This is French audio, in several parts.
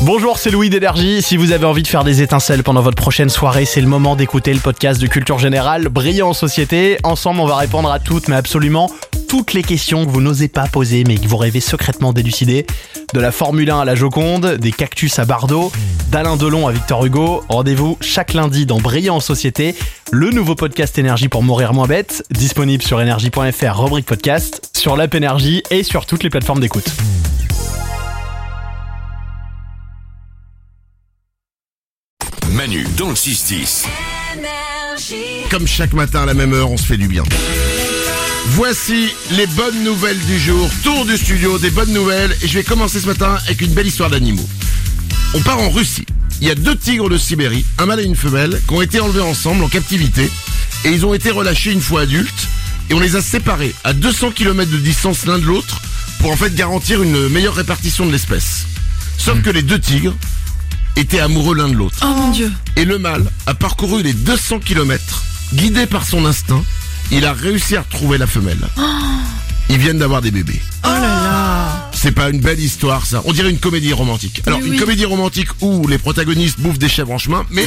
Bonjour, c'est Louis d'Énergie. Si vous avez envie de faire des étincelles pendant votre prochaine soirée, c'est le moment d'écouter le podcast de Culture Générale, Brillant en Société. Ensemble, on va répondre à toutes, mais absolument toutes les questions que vous n'osez pas poser, mais que vous rêvez secrètement d'élucider. De la Formule 1 à la Joconde, des cactus à Bardot, d'Alain Delon à Victor Hugo. Rendez-vous chaque lundi dans Brillant en Société, le nouveau podcast Énergie pour mourir moins bête, disponible sur énergie.fr, rubrique podcast, sur l'app Énergie et sur toutes les plateformes d'écoute. Manu dans le 6-10. Comme chaque matin à la même heure, on se fait du bien. Voici les bonnes nouvelles du jour. Tour du studio, des bonnes nouvelles. Et je vais commencer ce matin avec une belle histoire d'animaux. On part en Russie. Il y a 2 tigres de Sibérie, un mâle et une femelle, qui ont été enlevés ensemble en captivité. Et ils ont été relâchés une fois adultes. Et on les a séparés à 200 km de distance l'un de l'autre pour en fait garantir une meilleure répartition de l'espèce. Sauf que les 2 tigres étaient amoureux l'un de l'autre. Oh mon Dieu. Et le mâle a parcouru les 200 km, guidé par son instinct. Il a réussi à retrouver la femelle. Ils viennent d'avoir des bébés. Oh là là. C'est pas une belle histoire, ça. On dirait une comédie romantique. Alors, une comédie romantique où les protagonistes bouffent des chèvres en chemin, mais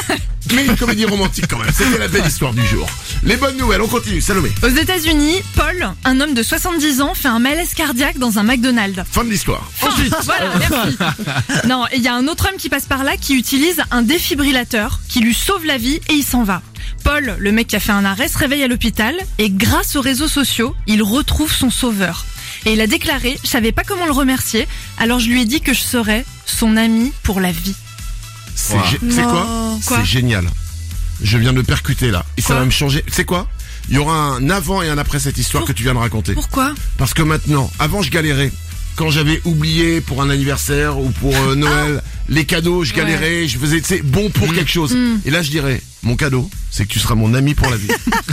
une comédie romantique quand même. C'était la belle histoire du jour. Les bonnes nouvelles, on continue. Salomé. Aux États-Unis, Paul, un homme de 70 ans, fait un malaise cardiaque dans un McDonald's. Fin de l'histoire. Ensuite, voilà, merci. Non, il y a un autre homme qui passe par là qui utilise un défibrillateur qui lui sauve la vie et il s'en va. Paul, le mec qui a fait un arrêt, se réveille à l'hôpital et grâce aux réseaux sociaux, il retrouve son sauveur. Et il a déclaré « Je savais pas comment le remercier, alors je lui ai dit que je serais son ami pour la vie. » C'est quoi C'est génial. Je viens de me percuter là. Et ça va me changer. C'est quoi? Il y aura un avant et un après cette histoire que tu viens de raconter. Pourquoi? Parce que maintenant, avant je galérais. Quand j'avais oublié pour un anniversaire ou pour Noël, les cadeaux, je galérais, je faisais, tu sais, bon pour quelque chose. Et là, je dirais, mon cadeau, c'est que tu seras mon ami pour la vie.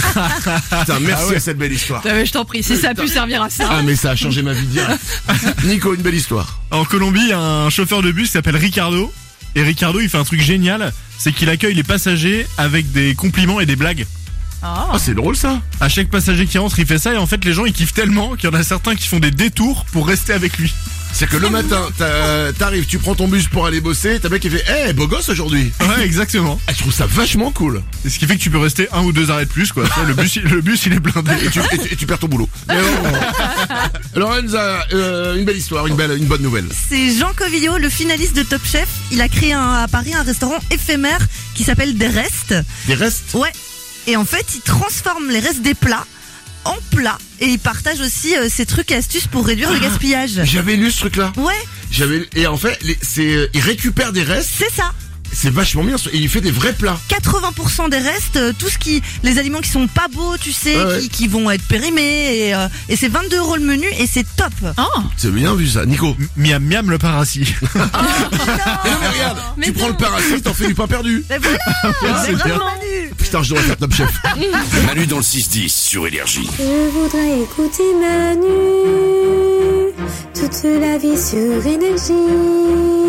Putain, merci à cette belle histoire. Je t'en prie, si ça a pu servir à ça. Ah, mais ça a changé ma vie direct. Nico, une belle histoire. En Colombie, il y a un chauffeur de bus qui s'appelle Ricardo. Et Ricardo, il fait un truc génial, c'est qu'il accueille les passagers avec des compliments et des blagues. Ah, c'est drôle ça. À chaque passager qui rentre, il fait ça et en fait les gens ils kiffent tellement qu'il y en a certains qui font des détours pour rester avec lui. C'est que le matin, t'arrives, tu prends ton bus pour aller bosser, t'as un mec qui fait « Hey, beau gosse aujourd'hui !» Ouais, exactement. Je trouve ça vachement cool. Et ce qui fait que tu peux rester 1 ou 2 arrêts de plus, quoi. Le bus il est blindé. Et tu perds ton boulot. Lorenza, une belle histoire, une bonne nouvelle. C'est Jean Covillo, le finaliste de Top Chef. Il a créé à Paris un restaurant éphémère qui s'appelle Des Restes. Des restes? Ouais. Et en fait, il transforme les restes des plats en plats. Et il partage aussi ses trucs et astuces pour réduire le gaspillage. J'avais lu ce truc-là. Ouais. Et en fait, il récupère des restes. C'est ça. C'est vachement bien. Et il fait des vrais plats. 80% des restes, les aliments qui sont pas beaux, tu sais, qui vont être périmés. Et c'est 22 € le menu et c'est top. Oh. C'est bien vu ça, Nico. Miam miam le paracis. Oh, non. Mais regarde, tu prends le paracis, t'en fais du pain perdu. Mais voilà. C'est bien. Putain, je devrais faire Top Chef. Manu dans le 6-10 sur Énergie. Je voudrais écouter Manu toute la vie sur Énergie.